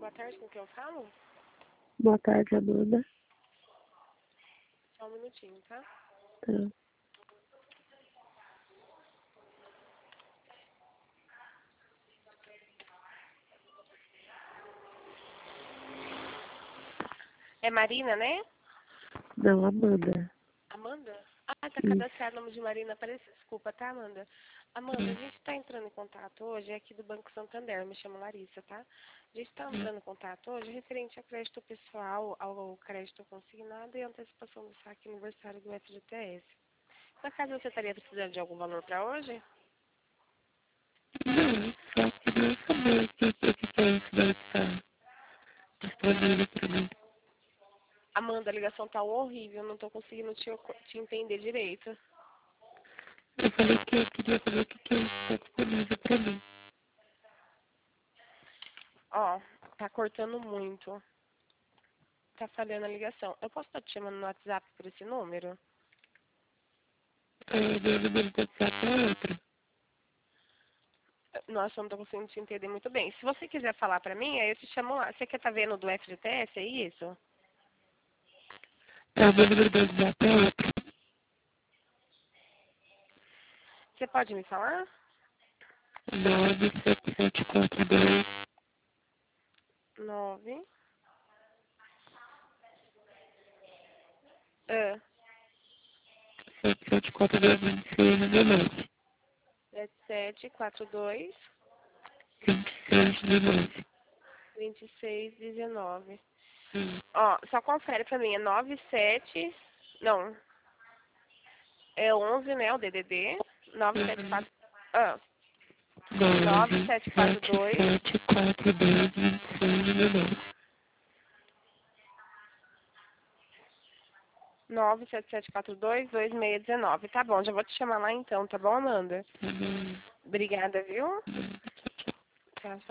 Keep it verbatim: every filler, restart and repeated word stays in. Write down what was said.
Boa tarde, com quem eu falo? Boa tarde, Amanda. Só um minutinho, tá? Tá. É Marina, né? Não, Amanda. Amanda? Ah, tá Isso. cadastrado o nome de Marina. Parece... Desculpa, tá, Amanda? Amanda, a gente tá entrando em contato hoje, é aqui do Banco Santander, me chamo Larissa, tá? A gente tá entrando em contato hoje referente ao crédito pessoal, ao crédito consignado e antecipação do saque aniversário do F G T S. Na casa você estaria precisando de algum valor para hoje? Não, só queria saber o que, o que, que é isso daí que tá disponível pra mim. Amanda, a ligação tá horrível, não tô conseguindo te, te entender direito. Eu falei que eu queria saber o que, que é isso que tá disponível pra mim. Ó, tá cortando muito. Tá falhando a ligação. Eu posso estar te chamando no WhatsApp por esse número? É, meu número do WhatsApp é outro. Nossa, eu não tô conseguindo te entender muito bem. Se você quiser falar pra mim, aí eu te chamo lá. Você quer tá vendo do F G T S, é isso? É, meu número do WhatsApp é outro. Você pode me falar? nove sete sete quatro dois Nove. Ah, sete sete quatro dois vinte e seis dezenove. sete sete quatro dois vinte e seis dezenove. vinte e seis dezenove. Hum. Ó, só confere pra mim. É nove sete. Não. É onze, né? O D D D. nove sete quatro. Ah. nove nove sete quatro sete dois. sete quatro dois vinte e seis dezenove. nove sete sete quatro dois dois seis um nove. Tá bom, já vou te chamar lá então, tá bom, Amanda? Tá bom. Obrigada, viu? Tá bom. Tchau, tchau.